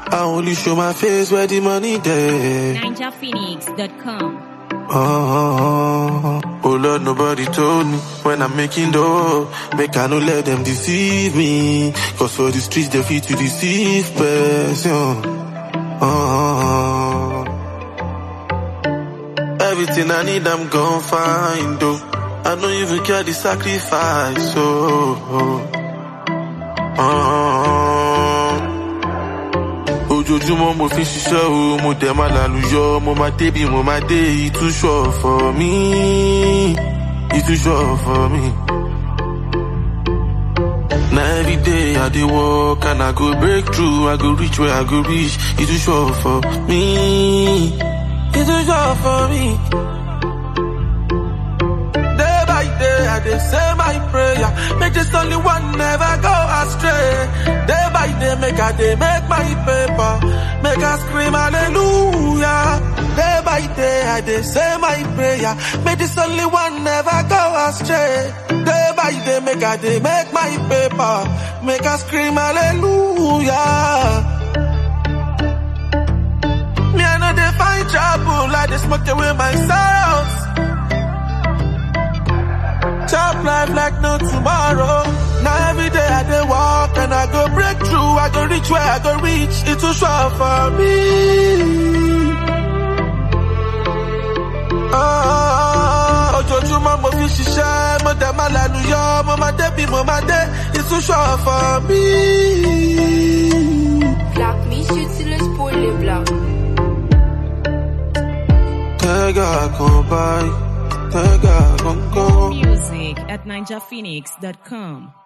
I only show my face where the money there. NinjaPhoenix.com. Oh Lord, nobody told me when I'm making dough. Make I no let them deceive me. Cause for the streets they fit to deceive person. Everything I need I'm gon' find though. I don't even care the sacrifice. Ojoojúmọ́ mo fi ṣiṣẹ́ o, mo dẹ̀ máa lálùyọ, mo máa dé bí mo máa dé, it too short for me, it too short for me. Now every day I dey work and I go break through, I go reach where I go reach, it too short for me, it too short for me. Day by day I dey say my prayer, make this only one never go astray. Day by day make I dey make my paper, make I scream hallelujah. Day by day I dey say my prayer, make this only one never go astray. Day by day make I dey make my paper, make I scream hallelujah. Me I know they find trouble, I dey smoke away my sorrows. Chop life like no tomorrow. Now every day I dey walk and I go break through, I go reach where I go reach, it too short for me. Ojoojúmọ́ mo fi ṣiṣẹ́, mo dẹ̀ máa lálùyọ, mo máa dé bí mo máa dé, it too short for me. Black me shoot till it's poorly black. Tega come by, Tega come go. Music at NinjaPhoenix.com.